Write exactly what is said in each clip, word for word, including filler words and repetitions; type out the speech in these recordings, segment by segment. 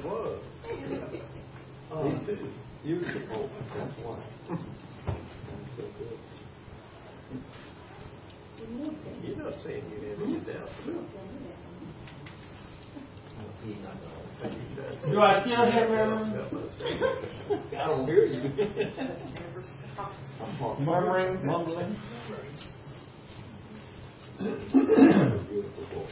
it was. Uh, Me too. Beautiful. That's why. That's so good. You're not saying you have any doubt. Do I still hear murmuring? I don't hear you. Murmuring, mumbling. Beautiful boy.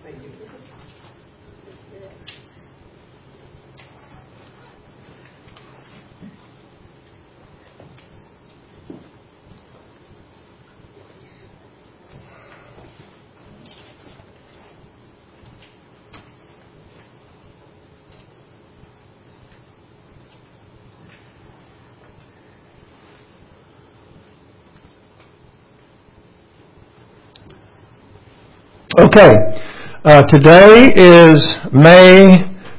Okay, uh, today is May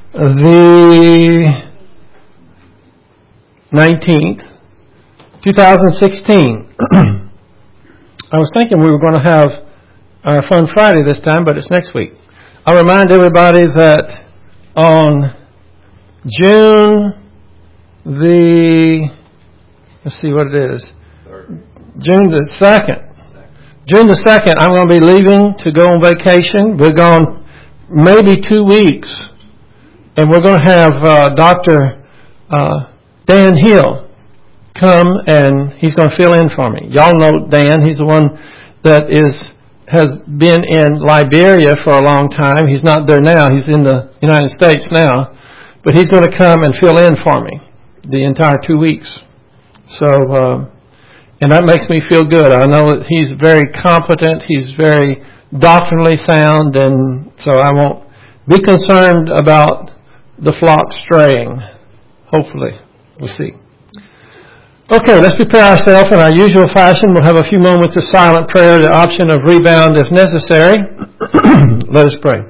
the nineteenth, twenty sixteen. I was thinking we were going to have our Fun Friday this time, but it's next week. I'll remind everybody that on June the, let's see what it is, June the second, June the second, I'm going to be leaving to go on vacation. We're gone maybe two weeks. And we're going to have uh, Doctor Uh, Dan Hill come, and he's going to fill in for me. Y'all know Dan. He's the one that is has been in Liberia for a long time. He's not there now. He's in the United States now. But he's going to come and fill in for me the entire two weeks. So... Uh, And that makes me feel good. I know that he's very competent. He's very doctrinally sound, and so I won't be concerned about the flock straying. Hopefully. We'll see. Okay, let's prepare ourselves in our usual fashion. We'll have a few moments of silent prayer, the option of rebound if necessary. Let us pray.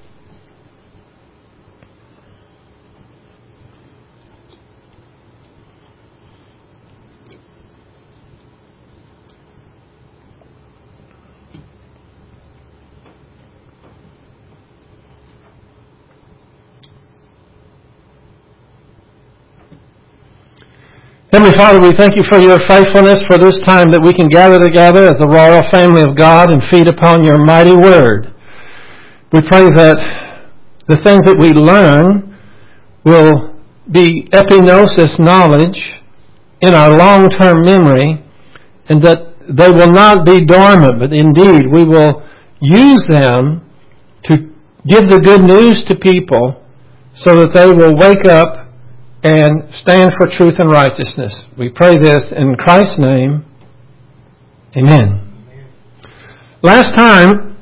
Heavenly Father, we thank you for your faithfulness for this time that we can gather together as the royal family of God and feed upon your mighty word. We pray that the things that we learn will be epignosis knowledge in our long-term memory, and that they will not be dormant, but indeed we will use them to give the good news to people so that they will wake up and stand for truth and righteousness. We pray this in Christ's name. Amen. Last time,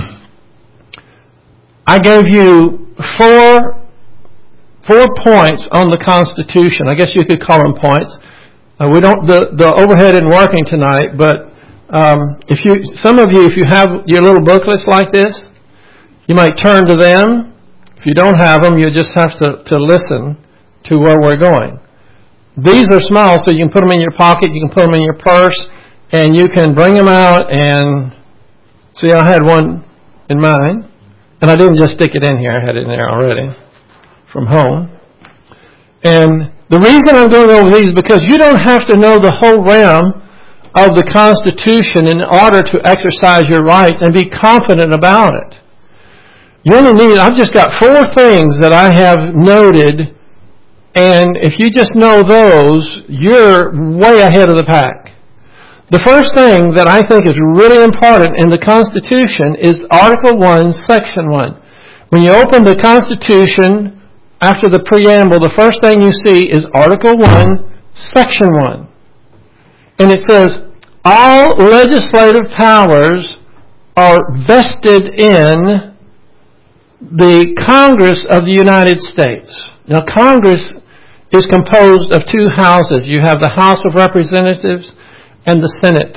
I gave you four, four points on the Constitution. I guess you could call them points. Uh, we don't. The, the overhead isn't working tonight, but um, if you, some of you, if you have your little booklets like this, you might turn to them. If you don't have them, you just have to, to listen to where we're going. These are small, so you can put them in your pocket, you can put them in your purse, and you can bring them out and see, I had one in mine, and I didn't just stick it in here, I had it in there already from home. And the reason I'm going over these is because you don't have to know the whole realm of the Constitution in order to exercise your rights and be confident about it. You only need, I've just got four things that I have noted. And if you just know those, you're way ahead of the pack. The first thing that I think is really important in the Constitution is Article one, Section one. When you open the Constitution, after the preamble, the first thing you see is Article one, Section one. And it says, all legislative powers are vested in the Congress of the United States. Now, Congress is composed of two houses. You have the House of Representatives and the Senate.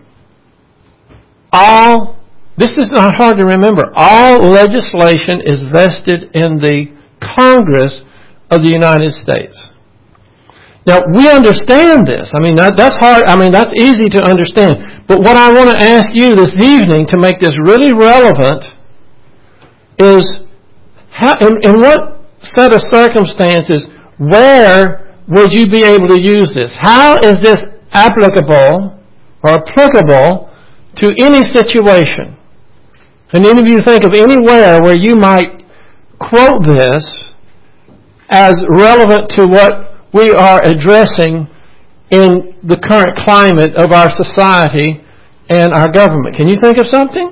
All, this is not hard to remember, all legislation is vested in the Congress of the United States. Now, we understand this. I mean, that, that's hard, I mean, that's easy to understand. But what I want to ask you this evening to make this really relevant is, how, in, in what set of circumstances, where would you be able to use this? How is this applicable or applicable to any situation? Can any of you think of anywhere where you might quote this as relevant to what we are addressing in the current climate of our society and our government? Can you think of something?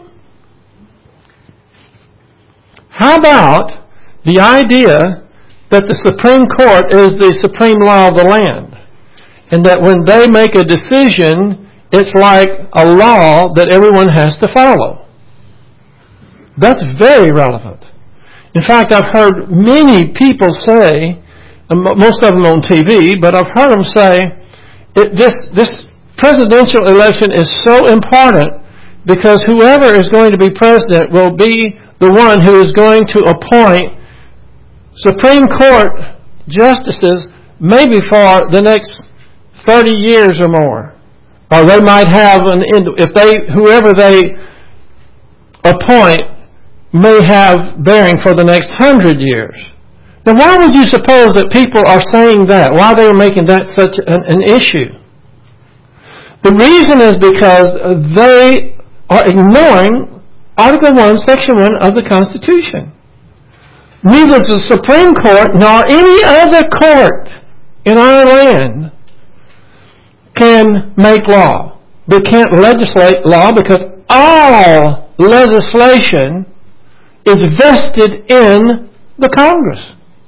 How about the idea that the Supreme Court is the supreme law of the land, and that when they make a decision, it's like a law that everyone has to follow? That's very relevant. In fact, I've heard many people say, most of them on T V, but I've heard them say, it, this, this presidential election is so important because whoever is going to be president will be the one who is going to appoint Supreme Court justices maybe for the next thirty years or more. Or they might have, an if they, whoever they appoint may have bearing for the next hundred years. Now, why would you suppose that people are saying that? Why they are making that such an, an issue? The reason is because they are ignoring Article one, Section one of the Constitution. Neither the Supreme Court nor any other court in our land can make law. They can't legislate law because all legislation is vested in the Congress.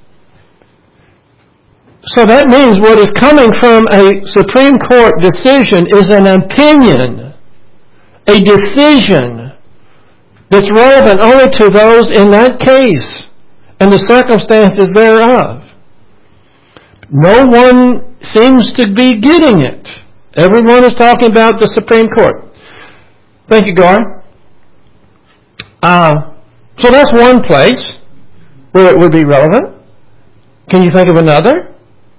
So that means what is coming from a Supreme Court decision is an opinion, a decision that's relevant only to those in that case and the circumstances thereof. No one seems to be getting it. Everyone is talking about the Supreme Court. Thank you, Gar. Uh, so that's one place where it would be relevant. Can you think of another?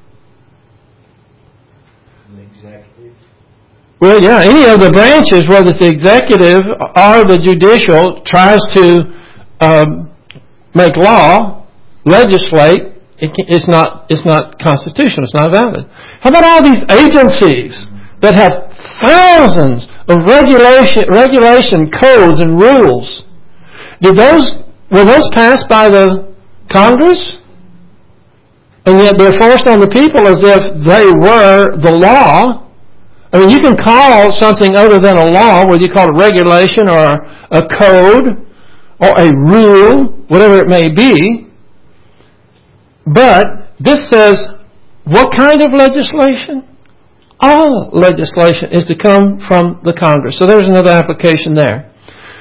The executive. Well, yeah, any of the branches, whether it's the executive or the judicial, tries to um, make law, legislate, it can, it's not it's not constitutional, it's not valid. How about all these agencies that have thousands of regulation regulation codes and rules? Did those were those passed by the Congress? And yet they're forced on the people as if they were the law. I mean, you can call something other than a law, whether you call it regulation or a code or a rule, whatever it may be. But this says, what kind of legislation? All legislation is to come from the Congress. So there's another application there.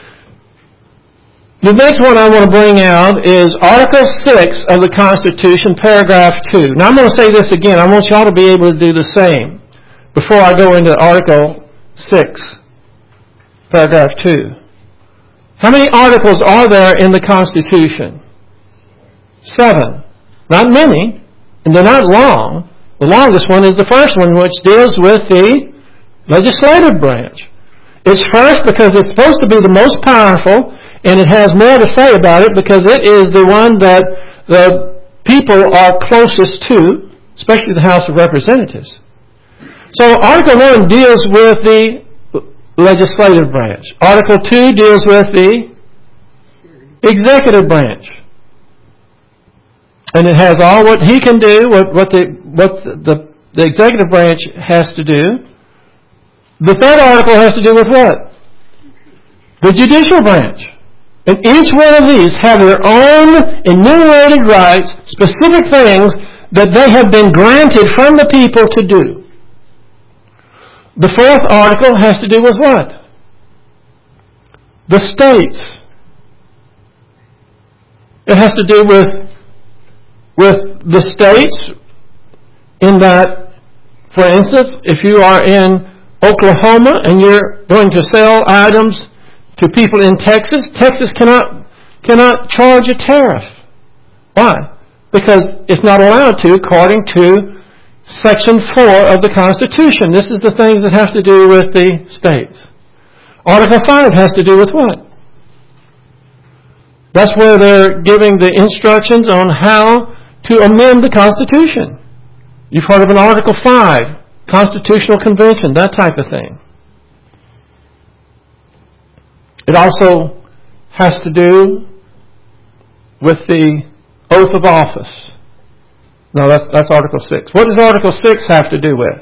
The next one I want to bring out is Article six of the Constitution, paragraph two. Now I'm going to say this again. I want you all to be able to do the same before I go into Article six, paragraph two. How many articles are there in the Constitution? Seven. Not many, and they're not long. The longest one is the first one, which deals with the legislative branch. It's first because it's supposed to be the most powerful, and it has more to say about it because it is the one that the people are closest to, especially the House of Representatives. So Article one deals with the legislative branch. Article two deals with the executive branch. And it has all what he can do, what, what, the, what the, the executive branch has to do. The third article has to do with what? The judicial branch. And each one of these have their own enumerated rights, specific things that they have been granted from the people to do. The fourth article has to do with what? The states. It has to do with with the states in that, for instance, if you are in Oklahoma and you're going to sell items to people in Texas, Texas cannot cannot charge a tariff. Why? Because it's not allowed to according to Section four of the Constitution. This is the things that have to do with the states. Article five has to do with what? That's where they're giving the instructions on how to amend the Constitution. You've heard of an Article five, Constitutional Convention, that type of thing. It also has to do with the oath of office. No, that, that's Article six. What does Article six have to do with?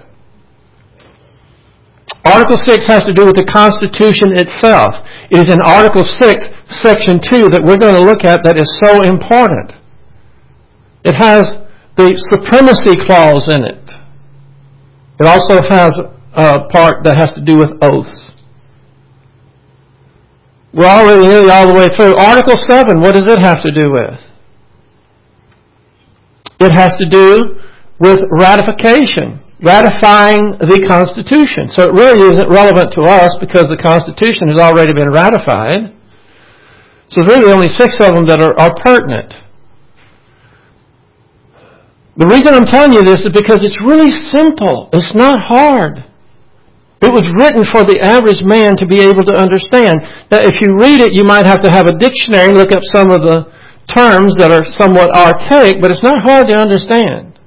Article six has to do with the Constitution itself. It is in Article six, Section two, that we're going to look at that is so important. It has the supremacy clause in it. It also has a part that has to do with oaths. We're already nearly all the way through. Article seven, what does it have to do with? It has to do with ratification, ratifying the Constitution. So it really isn't relevant to us because the Constitution has already been ratified. So there's really only six of them that are, are pertinent. The reason I'm telling you this is because it's really simple. It's not hard. It was written for the average man to be able to understand. Now, if you read it, you might have to have a dictionary and look up some of the terms that are somewhat archaic, but it's not hard to understand.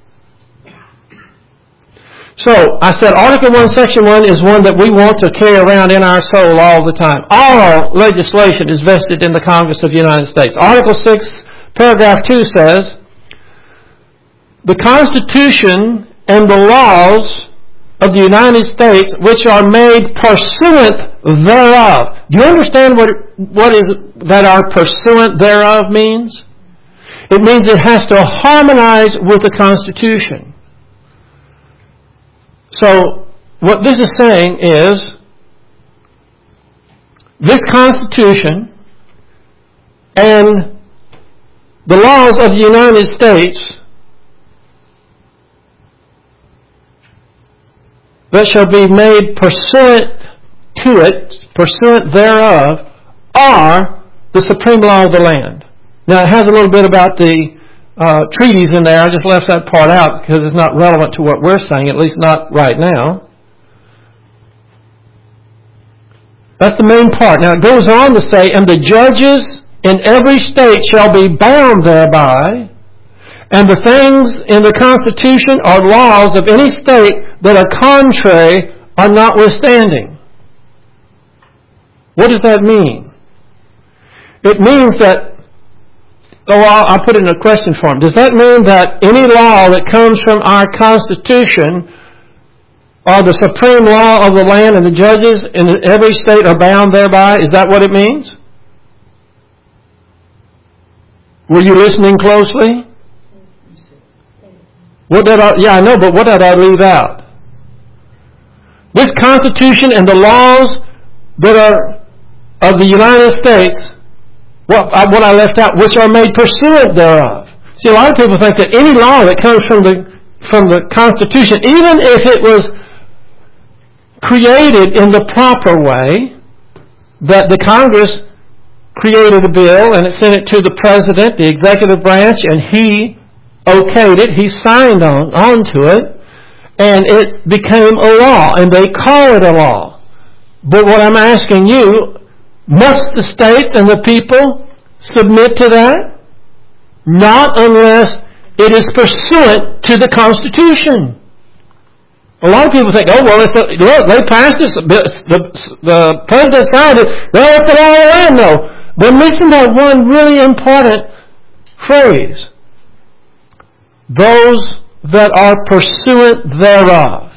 So, I said Article one, Section one is one that we want to carry around in our soul all the time. All legislation is vested in the Congress of the United States. Article six, Paragraph two says, the Constitution and the laws of the United States which are made pursuant thereof. Do you understand what what is that our pursuant thereof means? It means it has to harmonize with the Constitution. So, what this is saying is, this Constitution and the laws of the United States that shall be made pursuant to it, pursuant thereof, are the supreme law of the land. Now, it has a little bit about the uh, treaties in there. I just left that part out because it's not relevant to what we're saying, at least not right now. That's the main part. Now, it goes on to say, and the judges in every state shall be bound thereby, and the things in the Constitution or laws of any state that are contrary are notwithstanding. What does that mean? It means that, oh, I'll, I'll put it in a question form. Does that mean that any law that comes from our Constitution or the supreme law of the land and the judges in every state are bound thereby? Is that what it means? Were you listening closely? What did I, yeah, I know, but what did I leave out? This Constitution and the laws that are of the United States, what, what I left out, which are made pursuant thereof. See, a lot of people think that any law that comes from the from the Constitution, even if it was created in the proper way, that the Congress created a bill and it sent it to the President, the executive branch, and he okayed it, he signed on onto it, and it became a law, and they call it a law. But what I'm asking you, must the states and the people submit to that? Not unless it is pursuant to the Constitution. A lot of people think, oh, well, it's a, look, they passed this, the, the, the President signed it, they left it all in. No. They're missing that one really important phrase. Those that are pursuant thereof.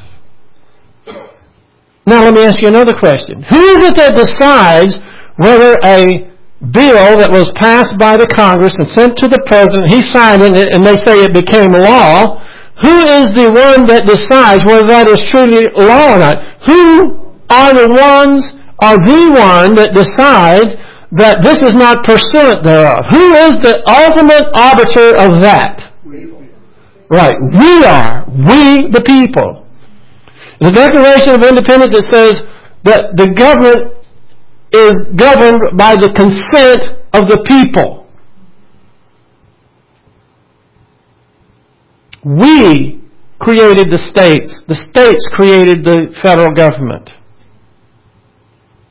Now let me ask you another question. Who is it that decides whether a bill that was passed by the Congress and sent to the President, he signed it and they say it became law, who is the one that decides whether that is truly law or not? Who are the ones, are the one that decides that this is not pursuant thereof? Who is the ultimate arbiter of that? Right, we are. We, the people. In the Declaration of Independence, it says that the government is governed by the consent of the people. We created the states. The states created the federal government.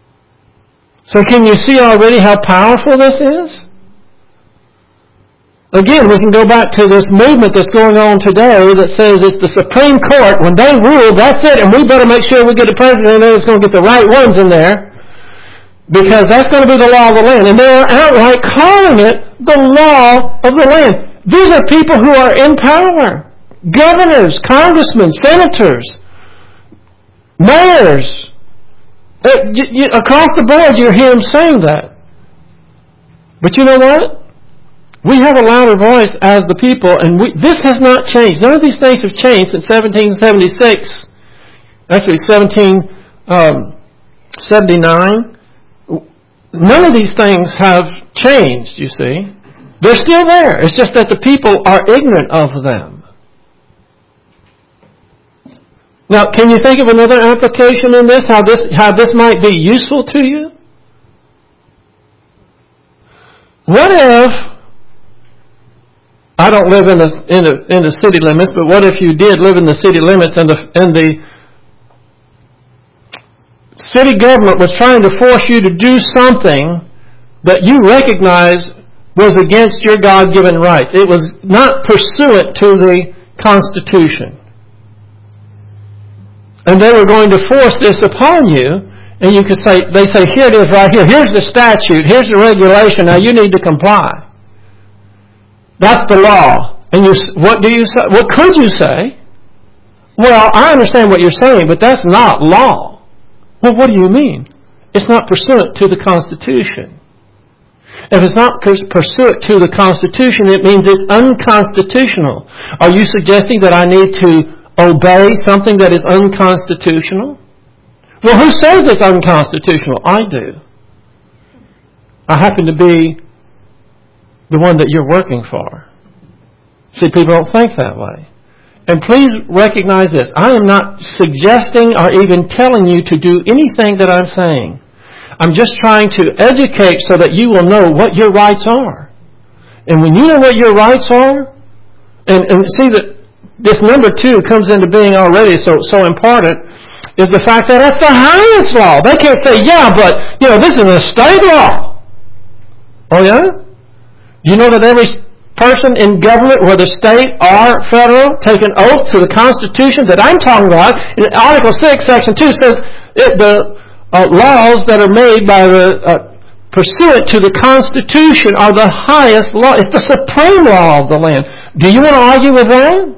So can you see already how powerful this is? Again, we can go back to this movement that's going on today that says it's the Supreme Court. When they rule, that's it, and we better make sure we get a president in there that's going to get the right ones in there, because that's going to be the law of the land. And they're outright calling it the law of the land. These are people who are in power. Governors, congressmen, senators, mayors. Uh, you, you, across the board, you hear them saying that. But you know what? We have a louder voice as the people, and we, this has not changed. None of these things have changed since seventeen seventy-six. Actually, seventeen seventy-nine. None of these things have changed, you see. They're still there. It's just that the people are ignorant of them. Now, can you think of another application in this, how this, how this might be useful to you? What if, I don't live in the, in the, in the city limits, but what if you did live in the city limits and the, and the city government was trying to force you to do something that you recognize was against your God-given rights? It was not pursuant to the Constitution. And they were going to force this upon you, and you could say, they say, here it is right here. Here's the statute. Here's the regulation. Now you need to comply. That's the law. And you, what do you say? What could you say? Well, I understand what you're saying, but that's not law. Well, what do you mean? It's not pursuant to the Constitution. If it's not pursuant to the Constitution, it means it's unconstitutional. Are you suggesting that I need to obey something that is unconstitutional? Well, who says it's unconstitutional? I do. I happen to be the one that you're working for. See, people don't think that way. And please recognize this. I am not suggesting or even telling you to do anything that I'm saying. I'm just trying to educate so that you will know what your rights are. And when you know what your rights are, and, and see that this number two comes into being already so, so important, is the fact that that's the highest law. They can't say, yeah, but, you know, this is a state law. Oh, yeah? Do you know that every person in government, whether state or federal, take an oath to the Constitution that I'm talking about? In Article six, Section two says it, the uh, laws that are made by the uh, pursuant to the Constitution are the highest law. It's the supreme law of the land. Do you want to argue with that?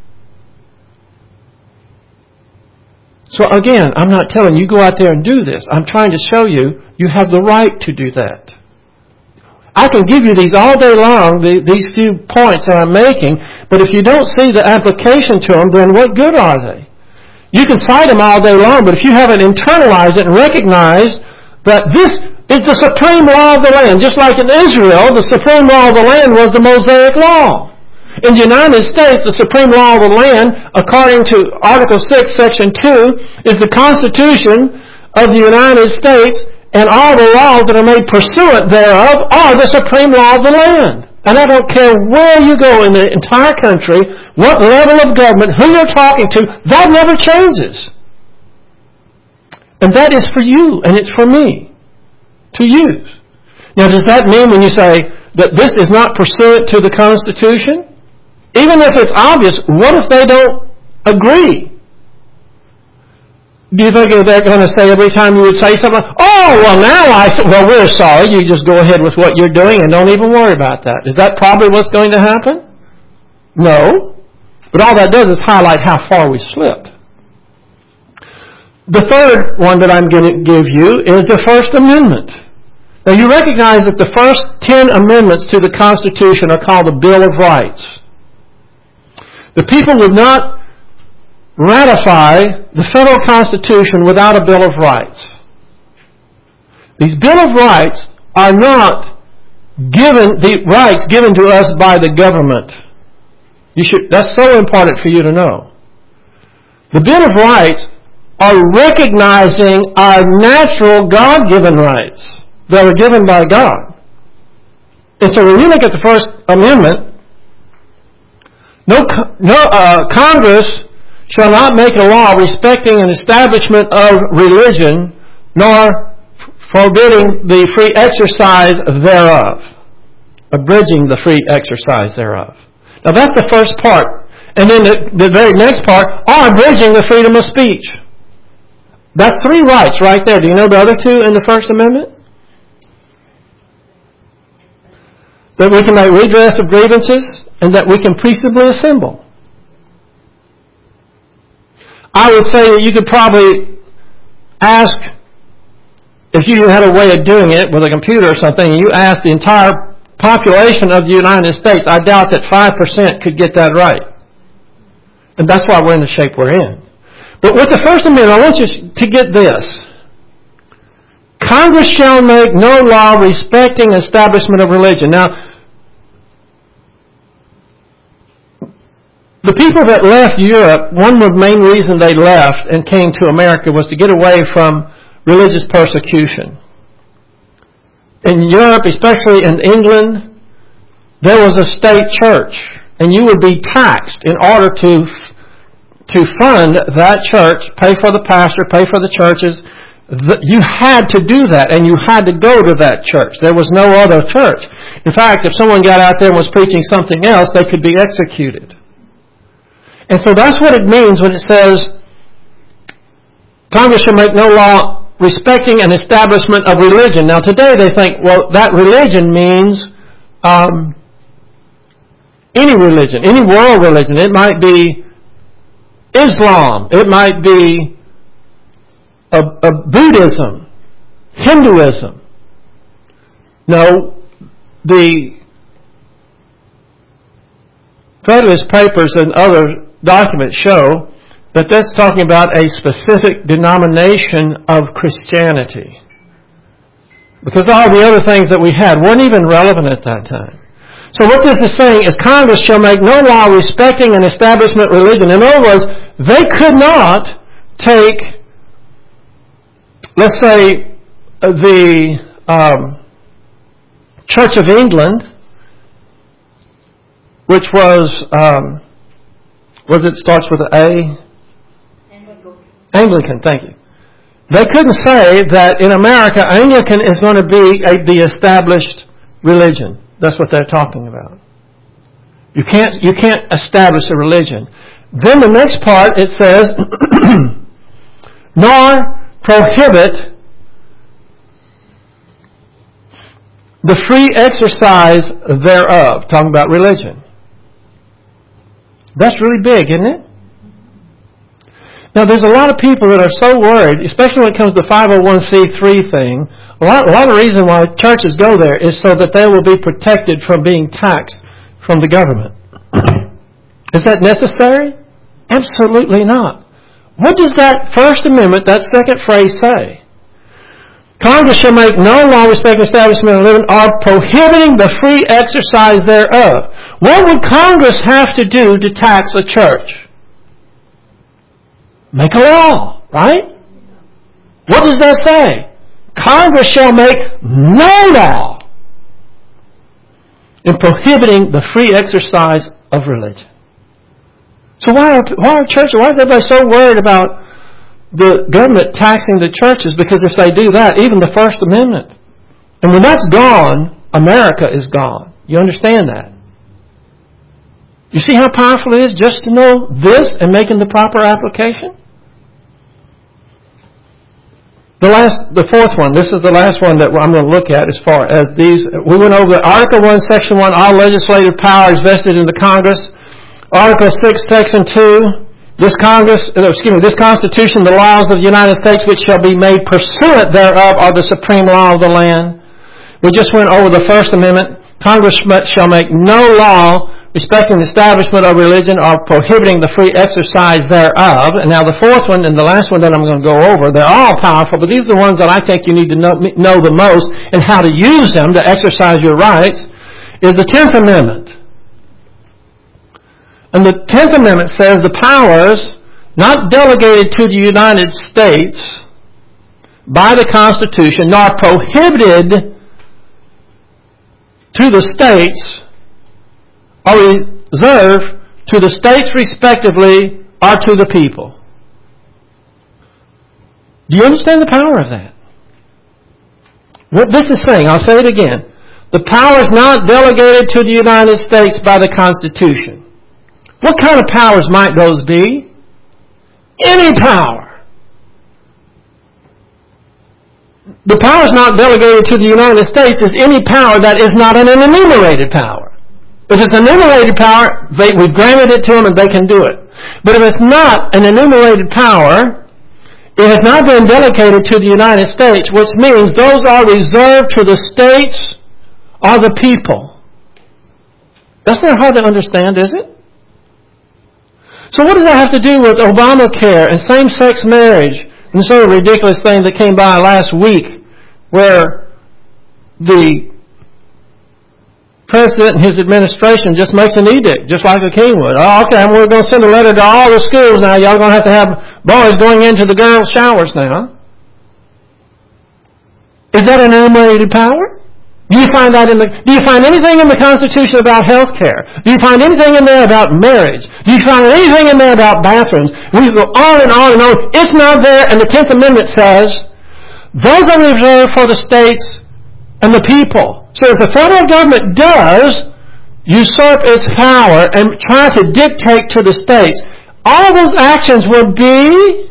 So again, I'm not telling you go out there and do this. I'm trying to show you you have the right to do that. I can give you these all day long, the, these few points that I'm making, but if you don't see the application to them, then what good are they? You can cite them all day long, but if you haven't internalized it and recognized that this is the supreme law of the land, just like in Israel, the supreme law of the land was the Mosaic Law. In the United States, the supreme law of the land, according to Article six, Section two, is the Constitution of the United States, and all the laws that are made pursuant thereof are the supreme law of the land. And I don't care where you go in the entire country, what level of government, who you're talking to, that never changes. And that is for you, and it's for me to use. Now, does that mean when you say that this is not pursuant to the Constitution? Even if it's obvious, what if they don't agree? Do you think they're going to say every time you would say something, oh, well, now I say, well, we're sorry, you just go ahead with what you're doing and don't even worry about that. Is that probably what's going to happen? No. But all that does is highlight how far we slipped. The third one that I'm going to give you is the First Amendment. Now, you recognize that the first ten amendments to the Constitution are called the Bill of Rights. The people would not ratify the federal Constitution without a Bill of Rights. These Bill of Rights are not given, the rights given to us by the government. You should, that's so important for you to know. The Bill of Rights are recognizing our natural God-given rights that are given by God. And so when you look at the First Amendment, no, no uh, Congress shall not make a law respecting an establishment of religion, nor forbidding the free exercise thereof. abridging the free exercise thereof. Now that's the first part. And then the, the very next part, or abridging the freedom of speech. That's three rights right there. Do you know the other two in the First Amendment? That we can make redress of grievances and that we can peaceably assemble. I would say that you could probably ask, if you had a way of doing it with a computer or something, and you ask the entire population of the United States, I doubt that five percent could get that right. And that's why we're in the shape we're in. But with the First Amendment, I want you to get this. Congress shall make no law respecting establishment of religion. Now, the people that left Europe, one of the main reasons they left and came to America was to get away from religious persecution. In Europe, especially in England, there was a state church, and you would be taxed in order to to fund that church, pay for the pastor, pay for the churches. You had to do that, and you had to go to that church. There was no other church. In fact, if someone got out there and was preaching something else, they could be executed. And so that's what it means when it says, Congress shall make no law respecting an establishment of religion. Now today they think, well, that religion means um, any religion, any world religion. It might be Islam. It might be a, a Buddhism, Hinduism. No, the Federalist Papers and other documents show that that's talking about a specific denomination of Christianity. Because all the other things that we had weren't even relevant at that time. So what this is saying is Congress shall make no law respecting an establishment religion. In other words, they could not take, let's say, the um, Church of England, which was, um, was it starts with an A? Anglican. Anglican, thank you. They couldn't say that in America, Anglican is going to be a, the established religion. That's what they're talking about. You can't, you can't establish a religion. Then the next part, it says, nor prohibit the free exercise thereof. Talking about religion. That's really big, isn't it? Now, there's a lot of people that are so worried, especially when it comes to the five oh one c three thing. A lot, a lot of the reason why churches go there is so that they will be protected from being taxed from the government. Is that necessary? Absolutely not. What does that First Amendment, that second phrase, say? Congress shall make no law respecting establishment of living or prohibiting the free exercise thereof. What would Congress have to do to tax a church? Make a law, right? What does that say? Congress shall make no law in prohibiting the free exercise of religion. So why are, why are churches, why is everybody so worried about the government taxing the churches? Because if they do that, even the First Amendment, and when that's gone, America is gone. You understand that? You see how powerful it is just to know this and making the proper application? The last, the fourth one, this is the last one that I'm going to look at as far as these. We went over Article one, Section one, all legislative power is vested in the Congress. Article six, Section two, this Congress, excuse me, this Constitution, the laws of the United States which shall be made pursuant thereof are the supreme law of the land. We just went over the First Amendment. Congress shall make no law respecting the establishment of religion or prohibiting the free exercise thereof. And now the fourth one and the last one that I'm going to go over, they're all powerful, but these are the ones that I think you need to know, know the most and how to use them to exercise your rights, is the Tenth Amendment. And the Tenth Amendment says the powers not delegated to the United States by the Constitution, nor prohibited to the states, are reserved to the states respectively or to the people. Do you understand the power of that? What this is saying, I'll say it again. The power is not delegated to the United States by the Constitution. What kind of powers might those be? Any power. The power is not delegated to the United States as any power that is not an enumerated power. If it's an enumerated power, they, we've granted it to them and they can do it. But if it's not an enumerated power, it has not been delegated to the United States, which means those are reserved to the states or the people. That's not hard to understand, is it? So what does that have to do with Obamacare and same-sex marriage and this other ridiculous thing that came by last week where the president and his administration just makes an edict, just like a king would. Oh, okay, we're going to send a letter to all the schools now. Y'all going to have to have boys going into the girls' showers now. Is that an enumerated power? Do you find that in the? Do you find anything in the Constitution about health care? Do you find anything in there about marriage? Do you find anything in there about bathrooms? We go on and on and on. It's not there, and the Tenth Amendment says those are reserved for the states and the people. So if the federal government does usurp its power and try to dictate to the states, all of those actions would be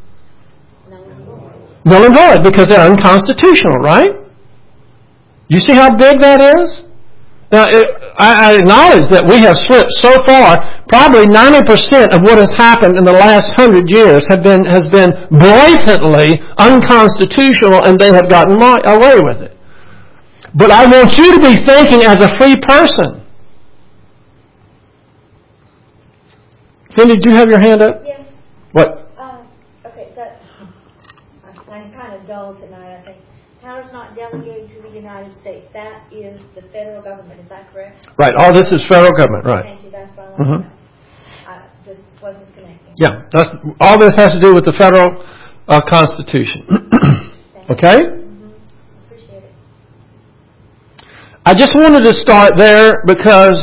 null and void because they're unconstitutional, right? You see how big that is? Now, it, I, I acknowledge that we have slipped so far. Probably ninety percent of what has happened in the last hundred years have been has been blatantly unconstitutional, and they have gotten away with it. But I want you to be thinking as a free person. Cindy, do you have your hand up? Yes. What? Uh, okay, that, I'm kind of dull tonight, I think. Power's not delegated to the United States. That is the federal government. Is that correct? Right. All this is federal government, right. Thank you. That's what I wanted Mm-hmm. to know. I just wasn't connecting. Yeah. That's, all this has to do with the federal uh, Constitution. Okay? Mm-hmm. Appreciate it. I just wanted to start there because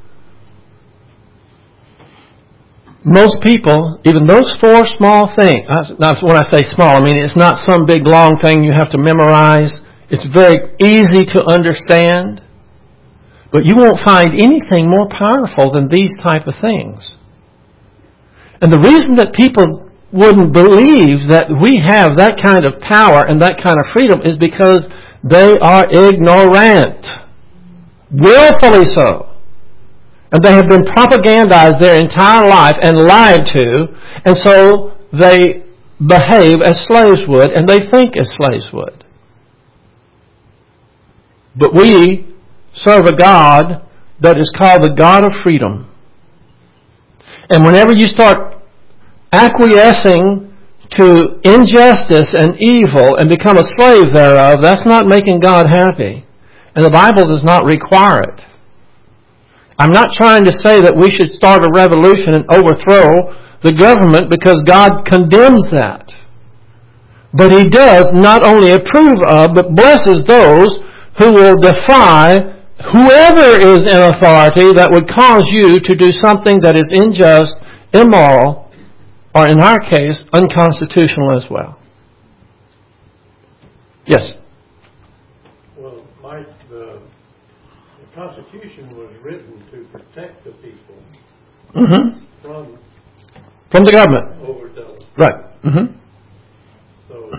most people, even those four small things, now when I say small, I mean it's not some big long thing you have to memorize. It's very easy to understand. But you won't find anything more powerful than these type of things. And the reason that people wouldn't believe that we have that kind of power and that kind of freedom is because they are ignorant. Willfully so. And they have been propagandized their entire life and lied to, and so they behave as slaves would, and they think as slaves would. But we serve a God that is called the God of freedom. And whenever you start acquiescing to injustice and evil and become a slave thereof, that's not making God happy. And the Bible does not require it. I'm not trying to say that we should start a revolution and overthrow the government because God condemns that. But He does not only approve of, but blesses those who will defy whoever is in authority that would cause you to do something that is unjust, immoral, or in our case, unconstitutional as well. Yes? Well, Mike, the, the Constitution was written to protect the people Mm-hmm. from From the government. overdose. Right. Mm-hmm. So,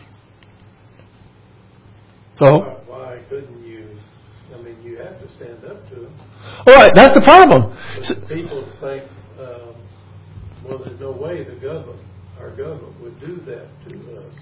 So? why, why couldn't you? I mean, you have to stand up to them. All right, that's the problem. So, But people think, um, well, there's no way the government, our government, would do that to us.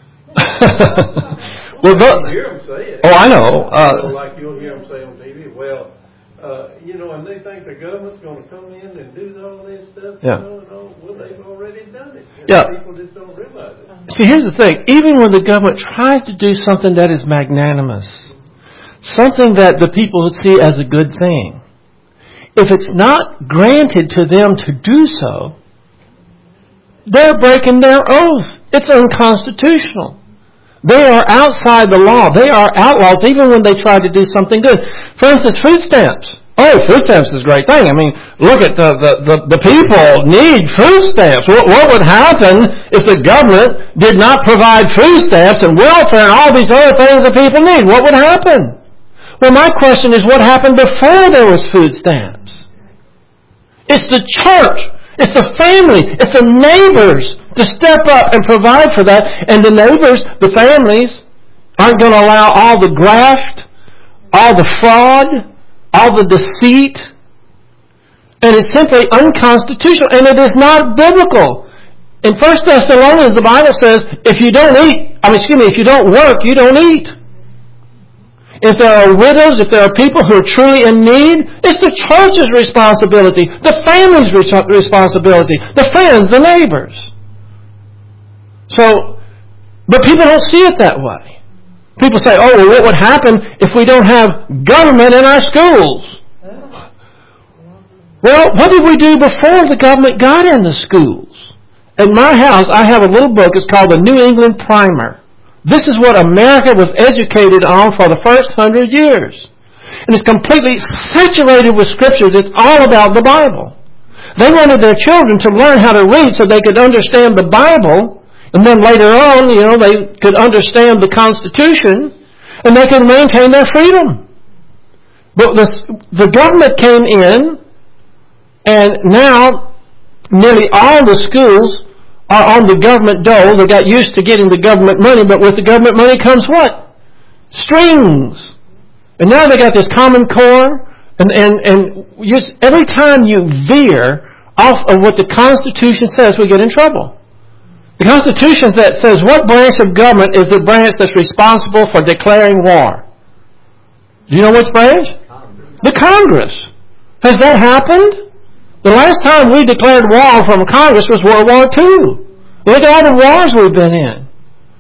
well, You the, hear them say it. oh, I know. Uh, like you'll hear them say on T V, well, uh, you know, and they think the government's going to come in and do all this stuff. Yeah. No, no, well, they've already done it. And Yeah. People just don't realize it. See, here's the thing. Even when the government tries to do something that is magnanimous, something that the people see as a good thing, if it's not granted to them to do so, they're breaking their oath. It's unconstitutional. They are outside the law. They are outlaws even when they try to do something good. For instance, food stamps. Oh, food stamps is a great thing. I mean, look at the, the, the, the people need food stamps. What, what would happen if the government did not provide food stamps and welfare and all these other things that people need? What would happen? Well, my question is, what happened before there was food stamps? It's the church, it's the family, it's the neighbors to step up and provide for that. And the neighbors, the families, aren't going to allow all the graft, all the fraud, all the deceit. And it's simply unconstitutional, and it is not biblical. In First Thessalonians, the Bible says, if you don't eat, I mean, excuse me, if you don't work, you don't eat. If there are widows, if there are people who are truly in need, it's the church's responsibility, the family's responsibility, the friends, the neighbors. So, but people don't see it that way. People say, oh, well, what would happen if we don't have government in our schools? Well, what did we do before the government got in the schools? In my house, I have a little book. It's called the New England Primer. This is what America was educated on for the first hundred years. And it's completely saturated with scriptures. It's all about the Bible. They wanted their children to learn how to read so they could understand the Bible. And then later on, you know, they could understand the Constitution. And they could maintain their freedom. But the, the government came in. And now, nearly all the schools are on the government dole. They got used to getting the government money, but with the government money comes what? Strings. And now they got this Common Core, and, and, and just every time you veer off of what the Constitution says, we get in trouble. The Constitution that says what branch of government is the branch that's responsible for declaring war? Do you know which branch? Congress. The Congress. Has that happened? The last time we declared war from Congress was World War Two. Look at all the wars we've been in.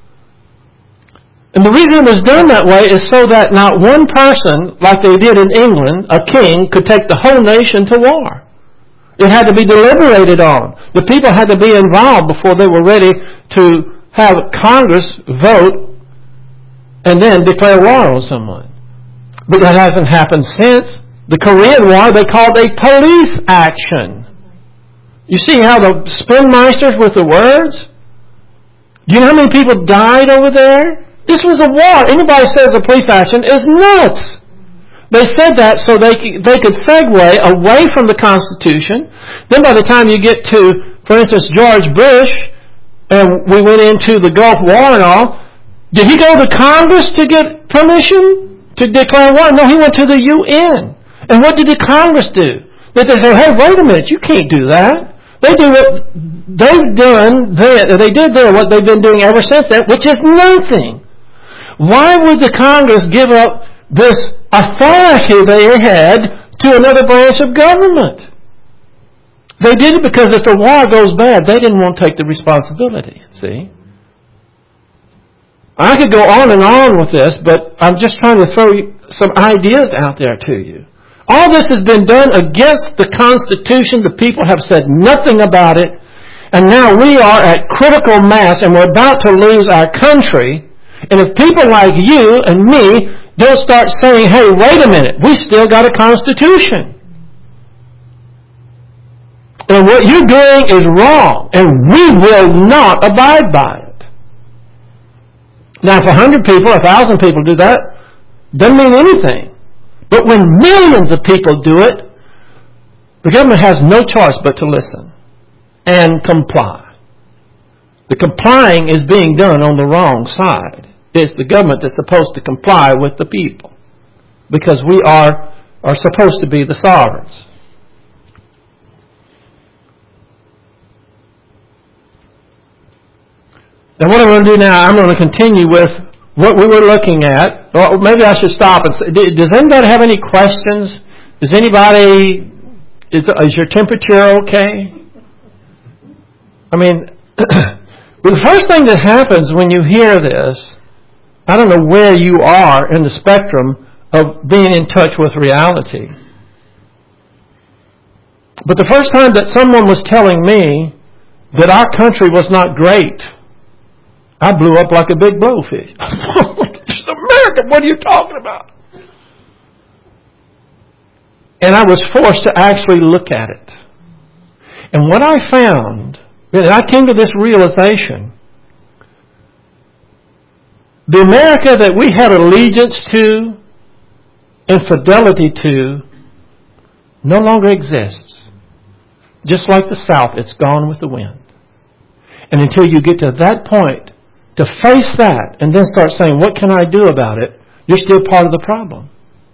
And the reason it was done that way is so that not one person, like they did in England, a king, could take the whole nation to war. It had to be deliberated on. The people had to be involved before they were ready to have Congress vote and then declare war on someone. But that hasn't happened since. The Korean War, they called a police action. You see how the spinmeisters with the words? Do you know how many people died over there? This was a war. Anybody says a police action is nuts. They said that so they they could segue away from the Constitution. Then by the time you get to, for instance, George Bush, and we went into the Gulf War and all, did he go to Congress to get permission to declare war? No, he went to the U N. And what did the Congress do? They said, hey, wait a minute, you can't do that. They do what they've done then, they did there what they've been doing ever since then, which is nothing. Why would the Congress give up this authority they had to another branch of government? They did it because if the war goes bad, they didn't want to take the responsibility, see? I could go on and on with this, but I'm just trying to throw some ideas out there to you. All this has been done against the Constitution. The people have said nothing about it. And now we are at critical mass and we're about to lose our country. And if people like you and me don't start saying, hey, wait a minute, we still got a Constitution. And what you're doing is wrong. And we will not abide by it. Now, if a hundred people, a thousand people do that, doesn't mean anything. But when millions of people do it, the government has no choice but to listen and comply. The complying is being done on the wrong side. It's the government that's supposed to comply with the people because we are, are supposed to be the sovereigns. Now what I'm going to do now, I'm going to continue with what we were looking at. Well, maybe I should stop and say, does anybody have any questions? Does anybody, is, is your temperature okay? I mean, well, the first thing that happens when you hear this, I don't know where you are in the spectrum of being in touch with reality. But the first time that someone was telling me that our country was not great, I blew up like a big blowfish. America, what are you talking about? And I was forced to actually look at it. And what I found, and I came to this realization, the America that we had allegiance to and fidelity to no longer exists. Just like the South, it's gone with the wind. And until you get to that point, to face that and then start saying, what can I do about it? You're still part of the problem.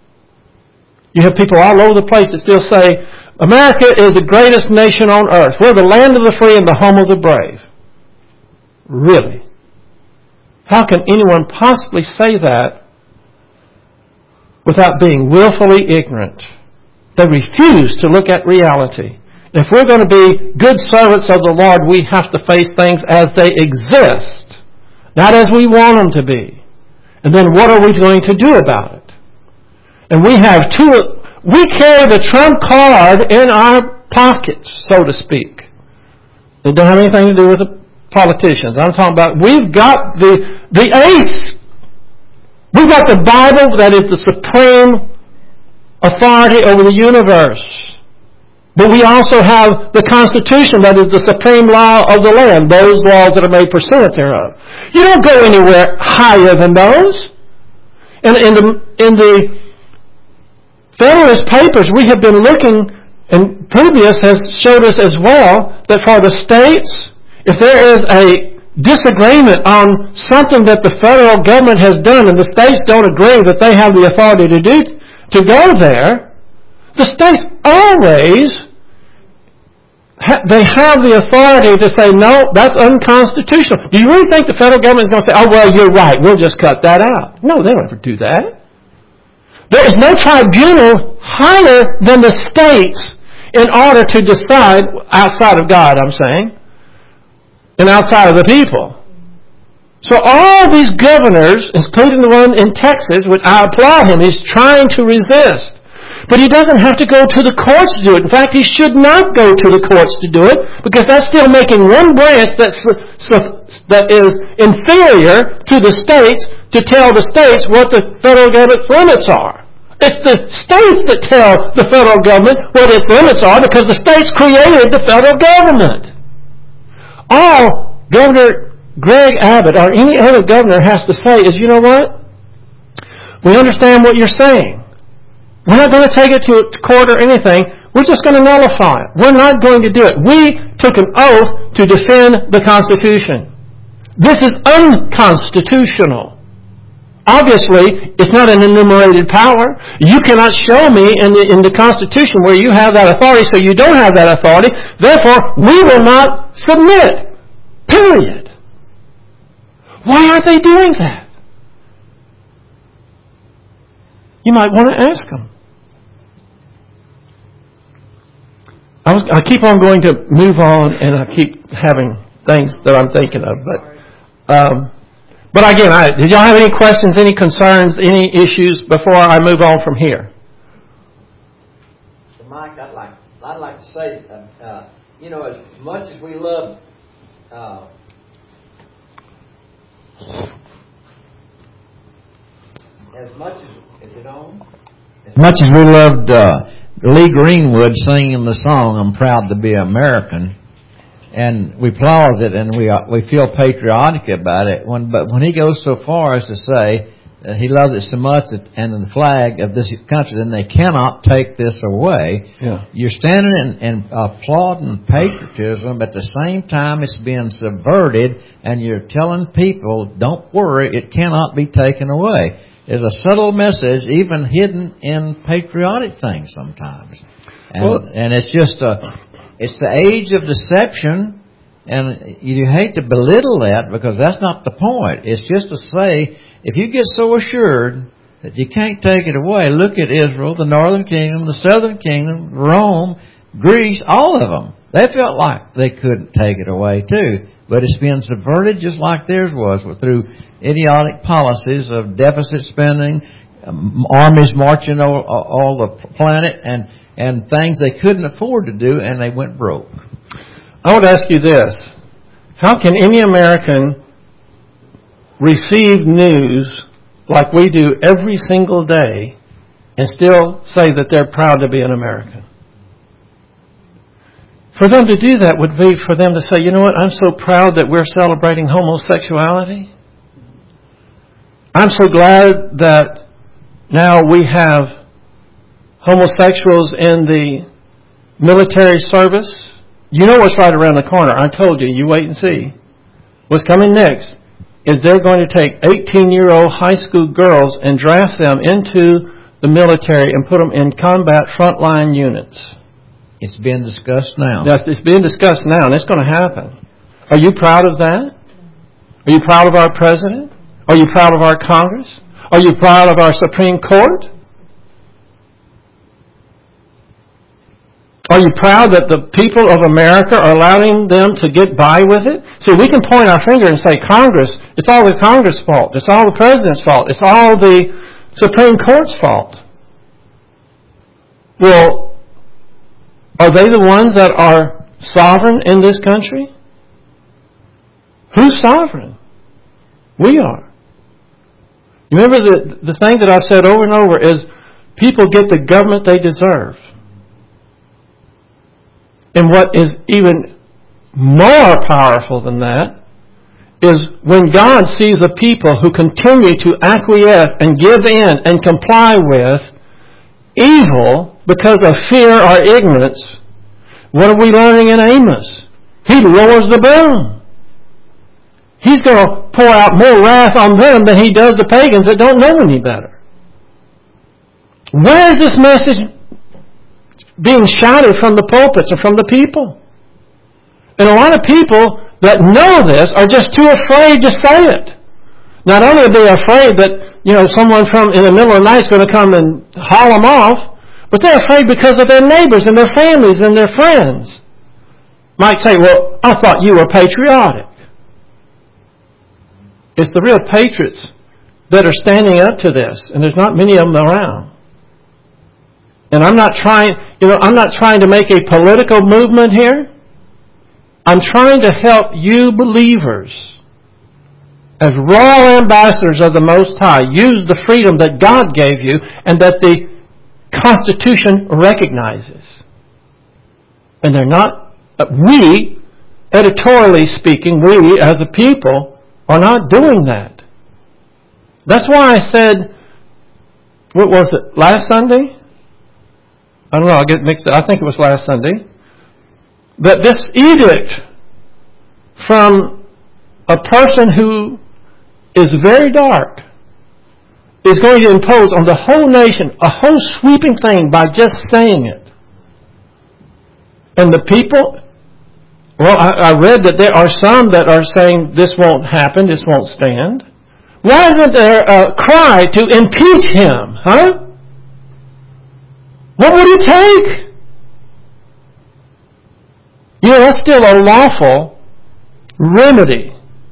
You have people all over the place that still say, America is the greatest nation on earth. We're the land of the free and the home of the brave. Really? How can anyone possibly say that without being willfully ignorant? They refuse to look at reality. If we're going to be good servants of the Lord, we have to face things as they exist, not as we want them to be. And then what are we going to do about it? And we have two, we carry the trump card in our pockets, so to speak. It doesn't have anything to do with the politicians. I'm talking about we've got the, the ace. We've got the Bible that is the supreme authority over the universe. But we also have the Constitution that is the supreme law of the land, those laws that are made pursuant thereof. You don't go anywhere higher than those. And in the, in the Federalist Papers, we have been looking, and Publius has showed us as well, that for the states, if there is a disagreement on something that the federal government has done and the states don't agree that they have the authority to do, to go there, the states always, ha- they have the authority to say, no, that's unconstitutional. Do you really think the federal government is going to say, oh, well, you're right, we'll just cut that out? No, they don't ever do that. There is no tribunal higher than the states in order to decide, outside of God, I'm saying, and outside of the people. So all these governors, including the one in Texas, which I applaud him, he's trying to resist. But he doesn't have to go to the courts to do it. In fact, he should not go to the courts to do it, because that's still making one branch that's, that is inferior to the states to tell the states what the federal government's limits are. It's the states that tell the federal government what its limits are, because the states created the federal government. All Governor Greg Abbott or any other governor has to say is, you know what? We understand what you're saying. We're not going to take it to court or anything. We're just going to nullify it. We're not going to do it. We took an oath to defend the Constitution. This is unconstitutional. Obviously, it's not an enumerated power. You cannot show me in the, in the Constitution where you have that authority, so you don't have that authority. Therefore, we will not submit. Period. Why aren't they doing that? You might want to ask them. I, was, I keep on going to move on, and I keep having things that I'm thinking of. But, um, but again, I, did y'all have any questions, any concerns, any issues before I move on from here? So, Mike, I'd like I'd like to say, uh, uh, you know, as much as we love. Uh, as much as is it on? As much as we loved uh, Lee Greenwood singing the song "I'm Proud to Be American," and we applaud it and we uh, we feel patriotic about it. When but when he goes so far as to say that he loves it so much that, and the flag of this country, then they cannot take this away. Yeah. You're standing and, and applauding patriotism, but at the same time it's being subverted, and you're telling people, don't worry, it cannot be taken away. There's a subtle message even hidden in patriotic things sometimes. And, well, and it's just a, it's the age of deception, and you hate to belittle that, because that's not the point. It's just to say, if you get so assured that you can't take it away, look at Israel, the northern kingdom, the southern kingdom, Rome, Greece, all of them. They felt like they couldn't take it away too. But it's been subverted just like theirs was, through idiotic policies of deficit spending, um, armies marching all, all the planet, and, and things they couldn't afford to do, and they went broke. I would ask you this. How can any American receive news like we do every single day and still say that they're proud to be an American? For them to do that would be for them to say, you know what, I'm so proud that we're celebrating homosexuality. I'm so glad that now we have homosexuals in the military service. You know what's right around the corner. I told you. You wait and see. What's coming next is they're going to take eighteen-year-old high school girls and draft them into the military and put them in combat frontline units. It's being discussed now. Now, it's being discussed now, and it's going to happen. Are you proud of that? Are you proud of our president? Are you proud of our Congress? Are you proud of our Supreme Court? Are you proud that the people of America are allowing them to get by with it? See, we can point our finger and say, Congress, it's all the Congress' fault. It's all the president's fault. It's all the Supreme Court's fault. Well, are they the ones that are sovereign in this country? Who's sovereign? We are. You remember the, the thing that I've said over and over is people get the government they deserve. And what is even more powerful than that is when God sees a people who continue to acquiesce and give in and comply with evil because of fear or ignorance. What are we learning in Amos? He lowers the boom. He's going to pour out more wrath on them than he does the pagans that don't know any better. Where is this message being shouted from the pulpits or from the people? And a lot of people that know this are just too afraid to say it. Not only are they afraid that, you know, someone from in the middle of the night is going to come and haul them off, but they're afraid because of their neighbors and their families and their friends. Might say, well, I thought you were patriotic. It's the real patriots that are standing up to this, and there's not many of them around. And I'm not trying, you know, I'm not trying to make a political movement here. I'm trying to help you believers, as royal ambassadors of the Most High, use the freedom that God gave you and that the Constitution recognizes. And they're not, we, editorially speaking, we as a people are not doing that. That's why I said, what was it, last Sunday? I don't know, I get mixed up. I think it was last Sunday. That this edict from a person who is very dark is going to impose on the whole nation a whole sweeping thing by just saying it. And the people, well, I, I read that there are some that are saying this won't happen, this won't stand. Why isn't there a cry to impeach him, huh? What would it take? You know, that's still a lawful remedy.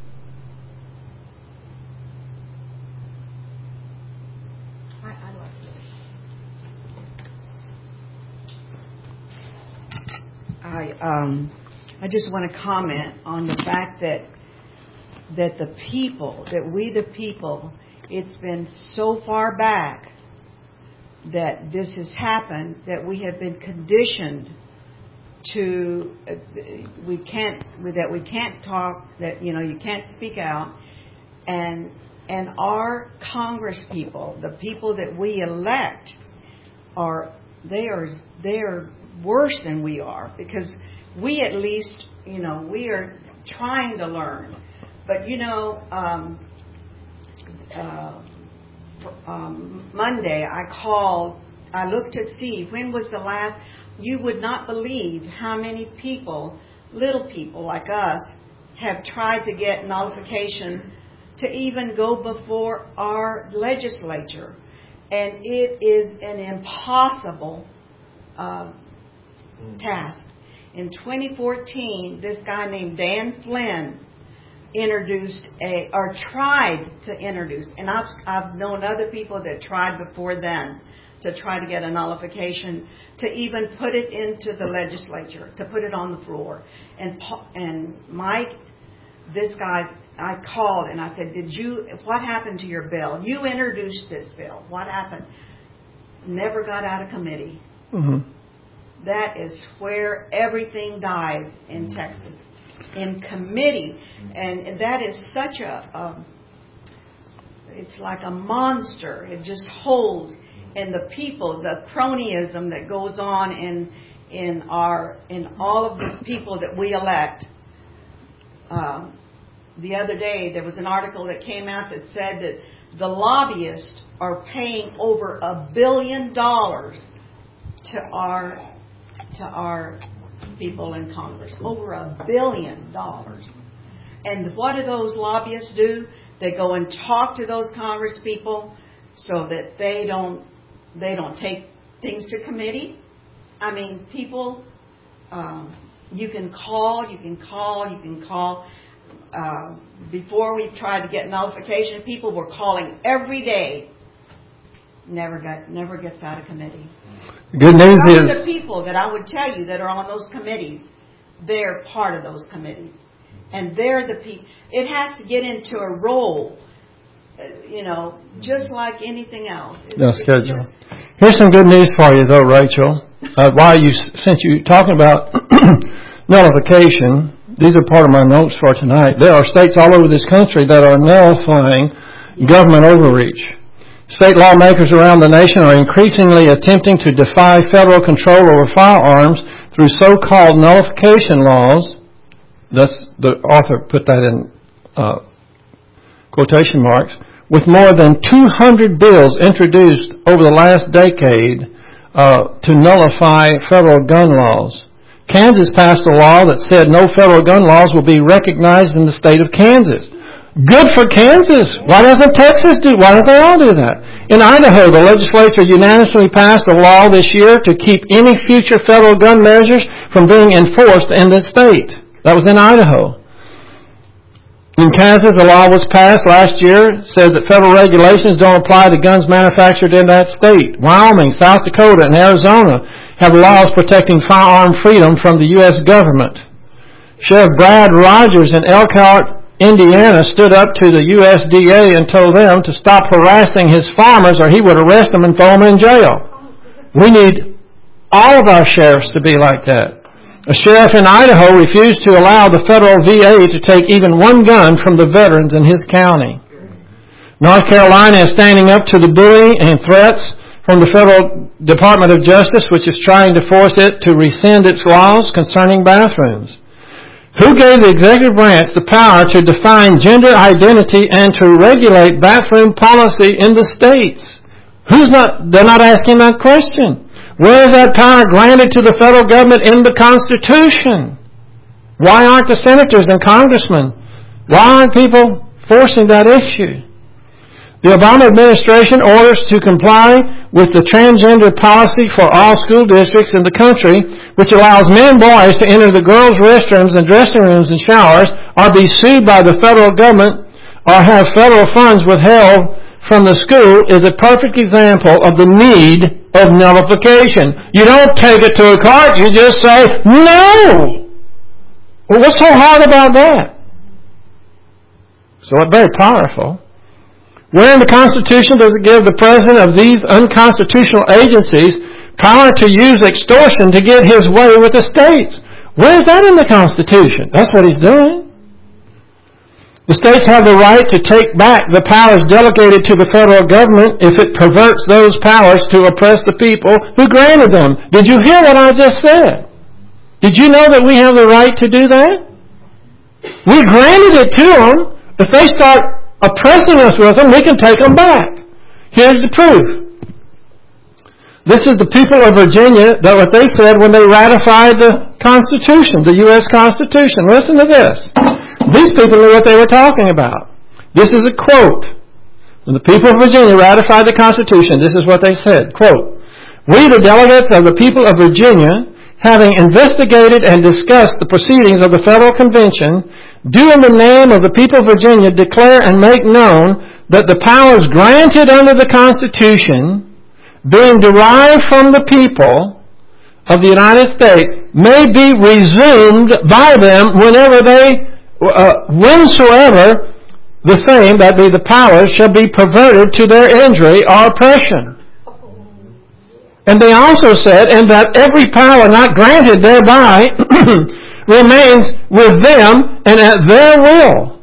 I um, I just want to comment on the fact that that the people, that we the people, it's been so far back that this has happened that we have been conditioned to uh, we can't that we can't talk, that you know you can't speak out, and and our Congress people, the people that we elect, are they are they are worse than we are, because we at least you know we are trying to learn, but you know um, uh, um, Monday I called, I looked to see when was the last. You would not believe how many people, little people like us, have tried to get nullification to even go before our legislature. And it is an impossible uh, task. In twenty fourteen, this guy named Dan Flynn introduced a, or tried to introduce, and I've, I've known other people that tried before then, to try to get a nullification, to even put it into the legislature, to put it on the floor. And and Mike, this guy, I called and I said, "Did you? What happened to your bill? You introduced this bill. What happened?" Never got out of committee. Mm-hmm. That is where everything dies in Texas, in committee, and that is such a. a it's like a monster. It just holds. and the people, the cronyism that goes on in in our in all of the people that we elect. Um, the other day there was an article that came out that said that the lobbyists are paying over a billion dollars to our to our people in Congress. Over a billion dollars. And what do those lobbyists do? They go and talk to those Congress people so that they don't they don't take things to committee. I mean, people, um, you can call, you can call, you can call. Uh, before we tried to get notification, people were calling every day. Never got, never gets out of committee. Good news Some is of the people that I would tell you that are on those committees, they're part of those committees, and they're the people. It has to get into a role, uh, you know, just like anything else. It's, no it's schedule. just, Here's some good news for you, though, Rachel. Uh, while you, since you talking about nullification, these are part of my notes for tonight. There are states all over this country that are nullifying government overreach. State lawmakers around the nation are increasingly attempting to defy federal control over firearms through so-called nullification laws. That's, the author put that in uh, quotation marks. With more than two hundred bills introduced over the last decade uh, to nullify federal gun laws. Kansas passed a law that said no federal gun laws will be recognized in the state of Kansas. Good for Kansas. Why doesn't Texas do? Why don't they all do that? In Idaho, the legislature unanimously passed a law this year to keep any future federal gun measures from being enforced in the state. That was in Idaho. In Kansas, a law was passed last year says that federal regulations don't apply to guns manufactured in that state. Wyoming, South Dakota, and Arizona have laws protecting firearm freedom from the U S government. Sheriff Brad Rogers in Elkhart, Indiana, stood up to the U S D A and told them to stop harassing his farmers or he would arrest them and throw them in jail. We need all of our sheriffs to be like that. A sheriff in Idaho refused to allow the federal V A to take even one gun from the veterans in his county. North Carolina is standing up to the bullying and threats from the Federal Department of Justice, which is trying to force it to rescind its laws concerning bathrooms. Who gave the executive branch the power to define gender identity and to regulate bathroom policy in the states? Who's not, they're not asking that question. Where is that power granted to the federal government in the Constitution? Why aren't the senators and congressmen, why aren't people forcing that issue? The Obama administration orders to comply with the transgender policy for all school districts in the country, which allows men and boys to enter the girls' restrooms and dressing rooms and showers, or be sued by the federal government, or have federal funds withheld from the school, is a perfect example of the need of nullification. You don't take it to a court, you just say, no! Well, what's so hard about that? So it's very powerful. Where in the Constitution does it give the president of these unconstitutional agencies power to use extortion to get his way with the states? Where is that in the Constitution? That's what he's doing. The states have the right to take back the powers delegated to the federal government if it perverts those powers to oppress the people who granted them. Did you hear what I just said? Did you know that we have the right to do that? We granted it to them. If they start oppressing us with them, we can take them back. Here's the proof. This is the people of Virginia, that what they said when they ratified the Constitution, the U S Constitution. Listen to this. These people knew what they were talking about. This is a quote. When the people of Virginia ratified the Constitution, this is what they said. Quote, "We, the delegates of the people of Virginia, having investigated and discussed the proceedings of the Federal Convention, do in the name of the people of Virginia declare and make known that the powers granted under the Constitution, being derived from the people of the United States, may be resumed by them whenever they, uh, whensoever the same, that be the powers, shall be perverted to their injury or oppression." And they also said, "and that every power not granted thereby remains with them and at their will."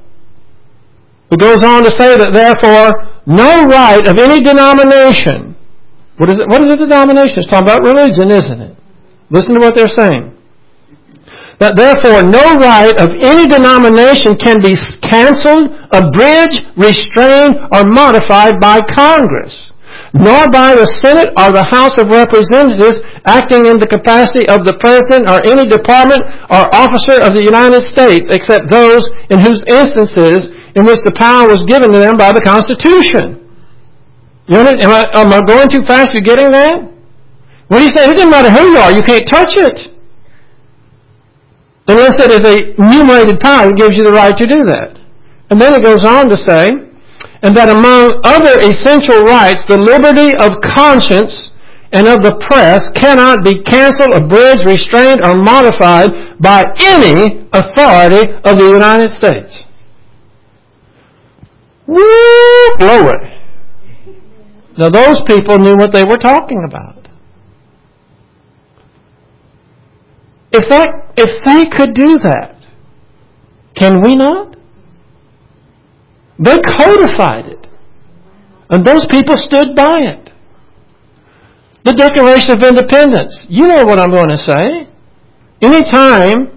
It goes on to say that therefore no right of any denomination What is it? What is a denomination? It's talking about religion, isn't it? Listen to what they're saying. That therefore no right of any denomination can be canceled, abridged, restrained, or modified by Congress, nor by the Senate or the House of Representatives acting in the capacity of the President or any department or officer of the United States, except those in whose instances in which the power was given to them by the Constitution. You know, am I, am I going too fast? You getting that? What do you say? It doesn't matter who you are. You can't touch it. Unless it is a enumerated power that gives you the right to do that. And then it goes on to say, and that among other essential rights, the liberty of conscience and of the press cannot be canceled, abridged, restrained, or modified by any authority of the United States. Woo! Glory. Now those people knew what they were talking about. If that, if they could do that, can we not? They codified it. And those people stood by it. The Declaration of Independence. You know what I'm going to say. Anytime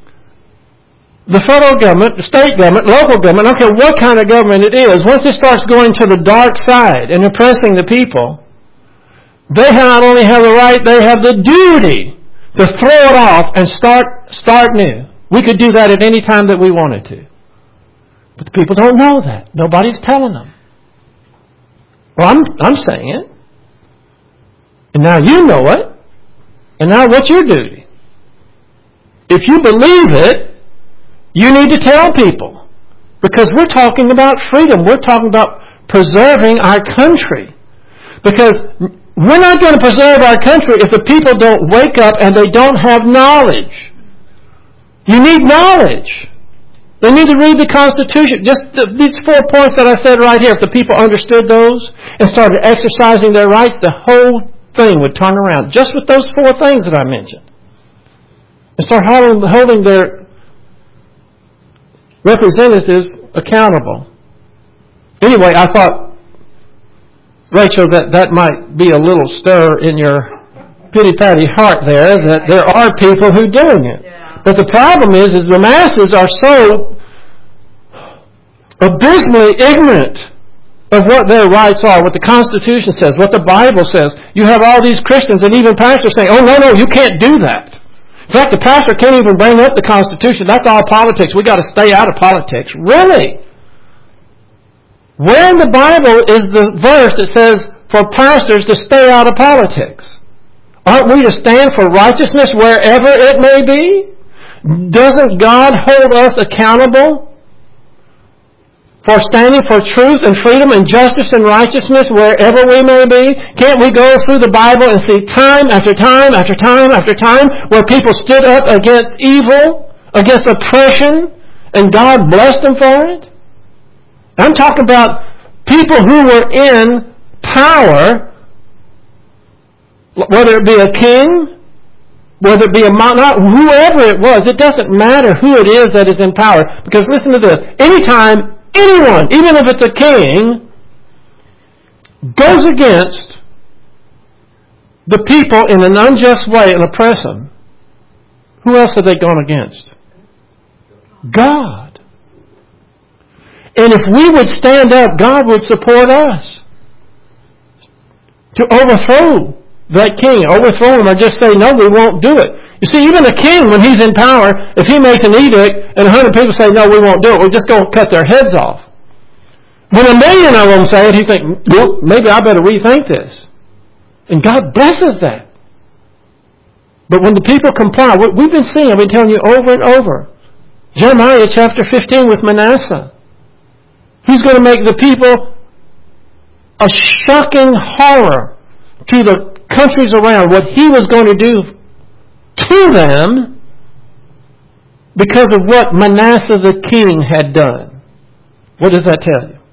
the federal government, the state government, local government, I don't care what kind of government it is, once it starts going to the dark side and oppressing the people, they not only have the right, they have the duty to throw it off and start start new. We could do that at any time that we wanted to. But the people don't know that. Nobody's telling them. Well, I'm, I'm saying it. And now you know it. And now what's your duty? If you believe it, you need to tell people. Because we're talking about freedom. We're talking about preserving our country. Because we're not going to preserve our country if the people don't wake up and they don't have knowledge. You need knowledge. They need to read the Constitution. Just these four points that I said right here, if the people understood those and started exercising their rights, the whole thing would turn around. Just with those four things that I mentioned. And start holding, holding their representatives accountable. Anyway, I thought, Rachel, that, that might be a little stir in your pity-patty heart there, that there are people who are doing it. Yeah. But the problem is, is the masses are so abysmally ignorant of what their rights are, what the Constitution says, what the Bible says. You have all these Christians and even pastors saying, oh, no, no, you can't do that. In fact, the pastor can't even bring up the Constitution. That's all politics. We've got to stay out of politics. Really? Where in the Bible is the verse that says for pastors to stay out of politics? Aren't we to stand for righteousness wherever it may be? Doesn't God hold us accountable for standing for truth and freedom and justice and righteousness wherever we may be? Can't we go through the Bible and see time after time after time after time where people stood up against evil, against oppression, and God blessed them for it? I'm talking about people who were in power, whether it be a king, whether it be a monarch, whoever it was. It doesn't matter who it is that is in power. Because listen to this. Anytime anyone, even if it's a king, goes against the people in an unjust way and oppress them, who else have they gone against? God. And if we would stand up, God would support us to overthrow that king, overthrow him, or just say, no, we won't do it. You see, even a king, when he's in power, if he makes an edict and a hundred people say, no, we won't do it, we're just going to cut their heads off. When a million of them say it, he thinks, well, maybe I better rethink this. And God blesses that. But when the people comply, we've been seeing, I've been telling you over and over, Jeremiah chapter fifteen with Manasseh. He's going to make the people a shocking horror to the countries around, what he was going to do to them because of what Manasseh the king had done. What does that tell you?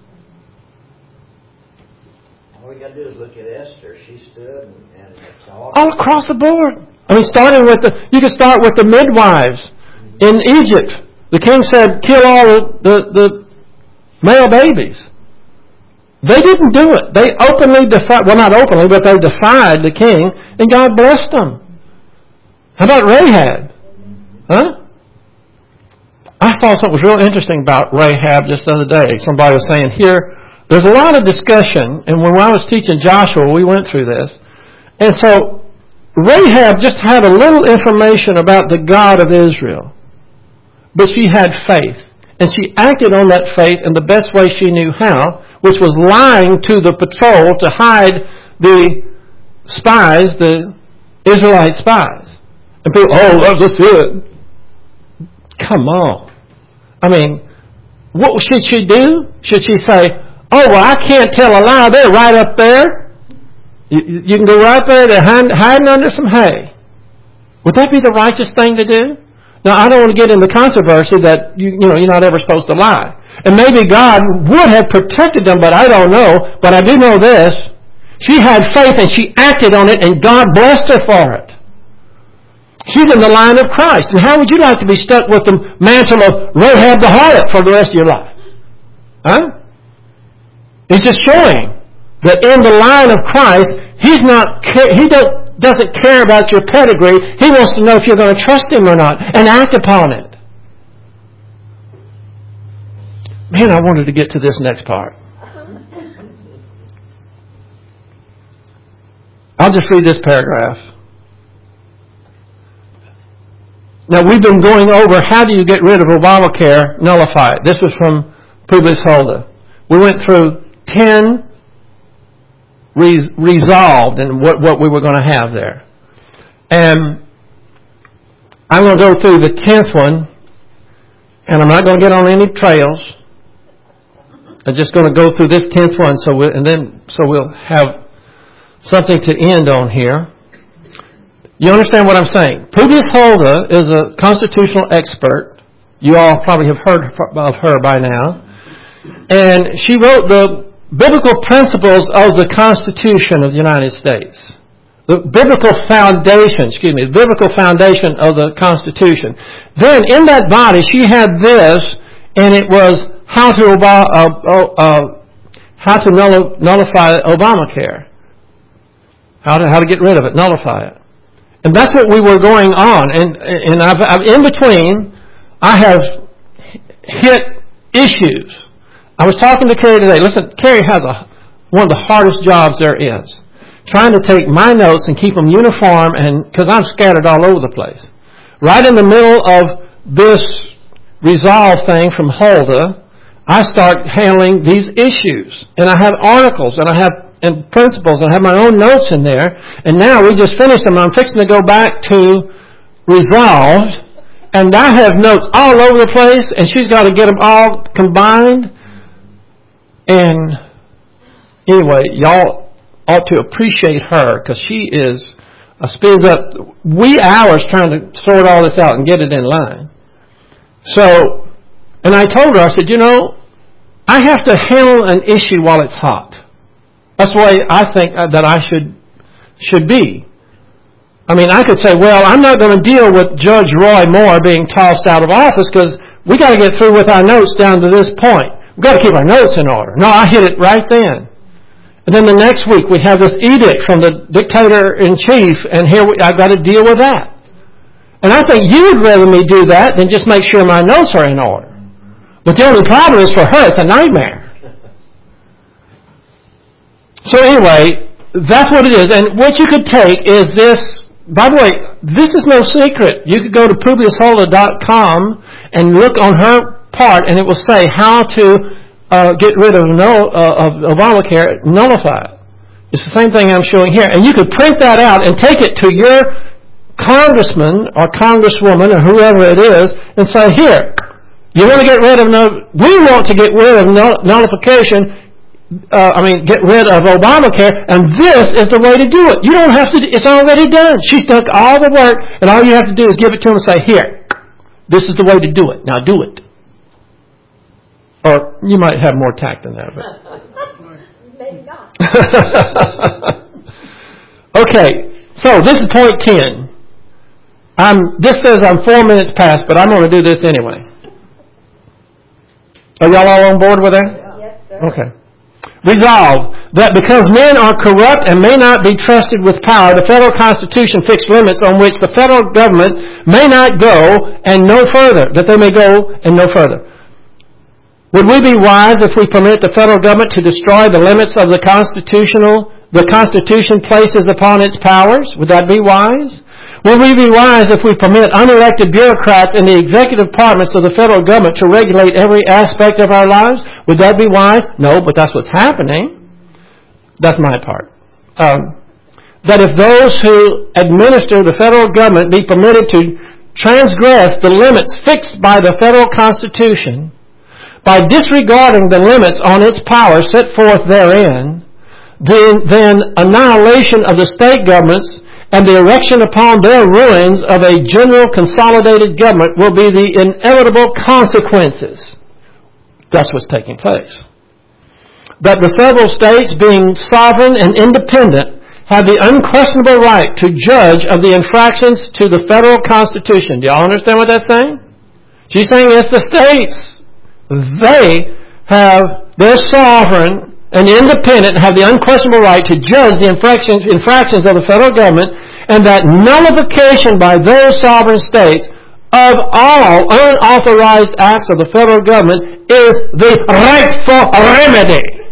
All we got to do is look at Esther. She stood and, and it's all... All across the board. I mean, starting with the, you can start with the midwives in Egypt. The king said, kill all the, the, the male babies. They didn't do it. They openly defied, well, not openly, but they defied the king, and God blessed them. How about Rahab? Huh? I thought something was real interesting about Rahab just the other day. Somebody was saying here, there's a lot of discussion, and when I was teaching Joshua, we went through this. And so, Rahab just had a little information about the God of Israel. But she had faith. And she acted on that faith in the best way she knew how, which was lying to the patrol to hide the spies, the Israelite spies. And people, oh, that's just it. Come on. I mean, what should she do? Should she say, oh, well, I can't tell a lie. They're right up there. You, you can go right there. They're hiding under some hay. Would that be the righteous thing to do? Now, I don't want to get into controversy that you, you know, you're not ever supposed to lie. And maybe God would have protected them, but I don't know. But I do know this. She had faith and she acted on it, and God blessed her for it. She's in the line of Christ. And how would you like to be stuck with the mantle of Rahab the harlot for the rest of your life? Huh? It's just showing that in the line of Christ, He's not, He don't, doesn't care about your pedigree. He wants to know if you're going to trust Him or not and act upon it. Man, I wanted to get to this next part. I'll just read this paragraph. Now, we've been going over how do you get rid of Obamacare, nullify it. This was from Publius Hulda. We went through ten res- resolved and what, what we were going to have there. And I'm going to go through the tenth one, and I'm not going to get on any trails. I'm just going to go through this tenth one, so we, and then so we'll have something to end on here. You understand what I'm saying? Publius Hulda is a constitutional expert. You all probably have heard of her by now. And she wrote the biblical principles of the Constitution of the United States. The biblical foundation, excuse me, the biblical foundation of the Constitution. Then in that body she had this, and it was how to, uh, uh, uh, how to null- nullify Obamacare. How to, how to get rid of it, nullify it. And that's what we were going on. And, and I've, I've, in between, I have hit issues. I was talking to Carrie today. Listen, Carrie has a, one of the hardest jobs there is. Trying to take my notes and keep them uniform, and because I'm scattered all over the place. Right in the middle of this resolve thing from Hulda, I start handling these issues. And I have articles, and I have and principles, and I have my own notes in there. And now we just finished them. I'm fixing to go back to resolved, and I have notes all over the place, and she's got to get them all combined. And anyway, y'all ought to appreciate her, because she is uh, spends up wee hours trying to sort all this out and get it in line. So, and I told her, I said, you know, I have to handle an issue while it's hot. That's the way I think that I should should be. I mean, I could say, well, I'm not going to deal with Judge Roy Moore being tossed out of office because we got to get through with our notes down to this point. We've got to keep our notes in order. No, I hit it right then. And then the next week we have this edict from the dictator-in-chief, and here we, I've got to deal with that. And I think you would rather me do that than just make sure my notes are in order. But the only problem is for her, it's a nightmare. So anyway, that's what it is. And what you could take is this. By the way, this is no secret. You could go to publius hulda dot com and look on her part, and it will say how to uh, get rid of, null, uh, of Obamacare, nullify it. It's the same thing I'm showing here. And you could print that out and take it to your congressman or congresswoman or whoever it is and say, here, you want to get rid of, no, we want to get rid of null, nullification. Uh, I mean, get rid of Obamacare, and this is the way to do it. You don't have to, it's already done. She's done all the work, and all you have to do is give it to them and say, here, this is the way to do it. Now do it. Or you might have more tact than that. But. Maybe not. Okay, so this is point ten. I'm, this says I'm four minutes past, but I'm going to do this anyway. Are y'all all on board with that? Yes, sir. Okay. Resolved, that because men are corrupt and may not be trusted with power, the federal Constitution fixed limits on which the federal government may not go and no further, that they may go and no further. Would we be wise if we permit the federal government to destroy the limits of the constitutional, the Constitution places upon its powers? Would that be wise? Would we be wise if we permit unelected bureaucrats in the executive departments of the federal government to regulate every aspect of our lives? Would that be wise? No, but that's what's happening. That's my part. Um, that if those who administer the federal government be permitted to transgress the limits fixed by the federal Constitution by disregarding the limits on its power set forth therein, then, then annihilation of the state governments and the erection upon their ruins of a general consolidated government will be the inevitable consequences. That's what's taking place. That the several states, being sovereign and independent, have the unquestionable right to judge of the infractions to the federal Constitution. Do y'all understand what that's saying? She's saying it's the states. They have, they're sovereign and independent, have the unquestionable right to judge the infractions, infractions of the federal government, and that nullification by those sovereign states of all unauthorized acts of the federal government is the rightful remedy.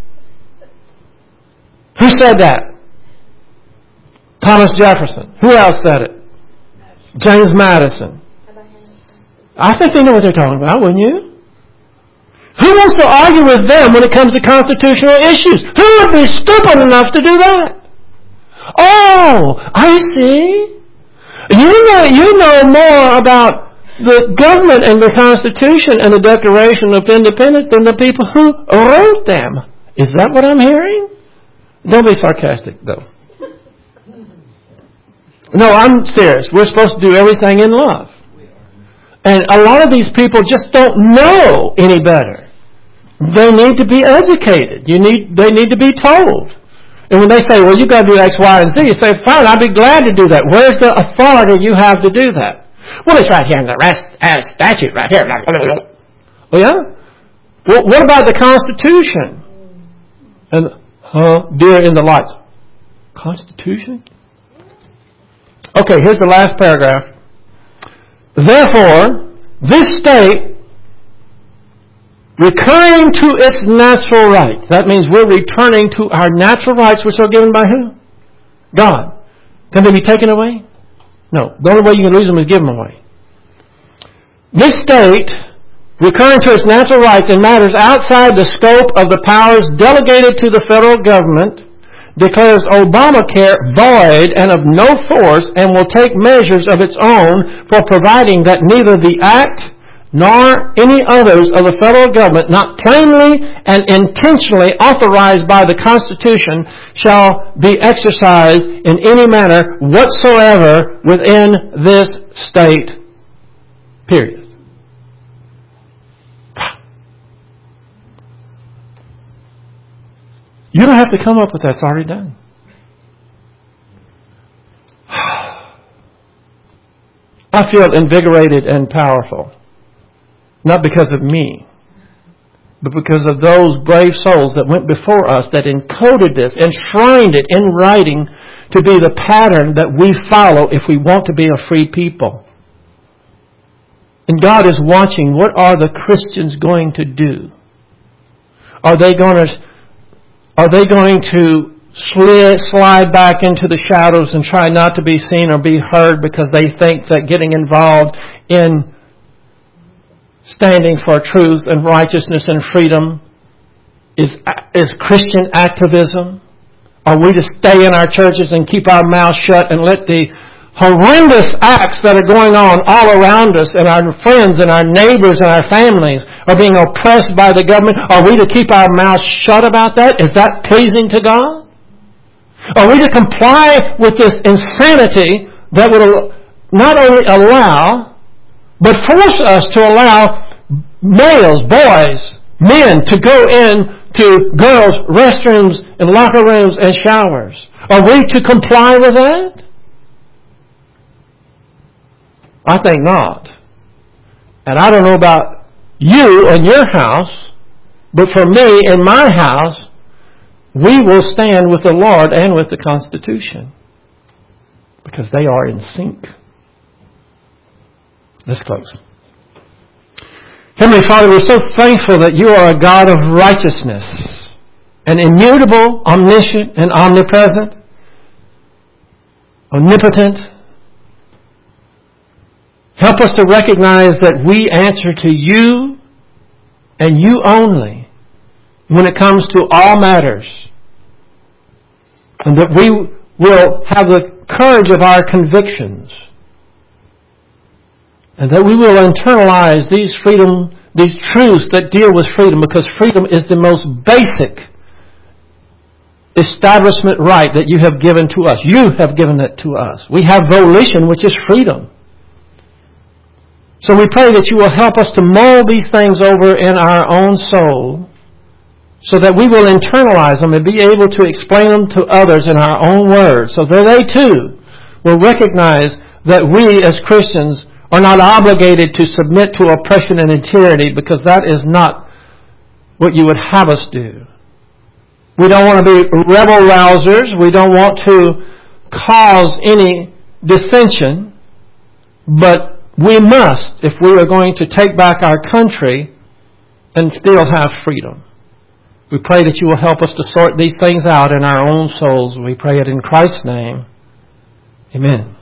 Who said that? Thomas Jefferson. Who else said it? James Madison. I think they know what they're talking about, wouldn't you? Who wants to argue with them when it comes to constitutional issues? Who would be stupid enough to do that? Oh, I see. You know, you know more about the government and the Constitution and the Declaration of Independence than the people who wrote them. Is that what I'm hearing? Don't be sarcastic, though. No, I'm serious. We're supposed to do everything in love. And a lot of these people just don't know any better. They need to be educated. You need, they need to be told. And when they say, well, you've got to do X, Y, and Z, you say, fine, I'd be glad to do that. Where's the authority you have to do that? Well, it's right here in the rest, uh, statute right here. Oh, yeah? Well, what about the Constitution? And, huh, deer in the lights. Constitution? Okay, here's the last paragraph. Therefore, this state, recurring to its natural rights. That means we're returning to our natural rights, which are given by who? God. Can they be taken away? No. The only way you can lose them is give them away. This state, recurring to its natural rights in matters outside the scope of the powers delegated to the federal government, declares Obamacare void and of no force, and will take measures of its own for providing that neither the act nor any others of the federal government not plainly and intentionally authorized by the Constitution shall be exercised in any manner whatsoever within this state. Period. You don't have to come up with that. It's already done. I feel invigorated and powerful. Not because of me, but because of those brave souls that went before us that encoded this, enshrined it in writing to be the pattern that we follow if we want to be a free people. And God is watching. What are the Christians going to do? Are they going to, are they going to slid, slide back into the shadows and try not to be seen or be heard because they think that getting involved in standing for truth and righteousness and freedom is, is Christian activism? Are we to stay in our churches and keep our mouths shut and let the horrendous acts that are going on all around us and our friends and our neighbors and our families are being oppressed by the government? Are we to keep our mouths shut about that? Is that pleasing to God? Are we to comply with this insanity that would not only allow but force us to allow males, boys, men to go in to girls' restrooms and locker rooms and showers? Are we to comply with that? I think not. And I don't know about you and your house, but for me, in my house, we will stand with the Lord and with the Constitution, because they are in sync. Let's close. Heavenly Father, we're so thankful that you are a God of righteousness, and immutable, omniscient, and omnipresent, omnipotent. Help us to recognize that we answer to you and you only when it comes to all matters, and that we will have the courage of our convictions, and that we will internalize these freedom, these truths that deal with freedom, because freedom is the most basic establishment right that you have given to us. You have given it to us. We have volition, which is freedom. So we pray that you will help us to mold these things over in our own soul, so that we will internalize them and be able to explain them to others in our own words, so that they too will recognize that we as Christians are not obligated to submit to oppression and tyranny, because that is not what you would have us do. We don't want to be rebel rousers. We don't want to cause any dissension, but we must, if we are going to take back our country and still have freedom. We pray that you will help us to sort these things out in our own souls. We pray it in Christ's name. Amen.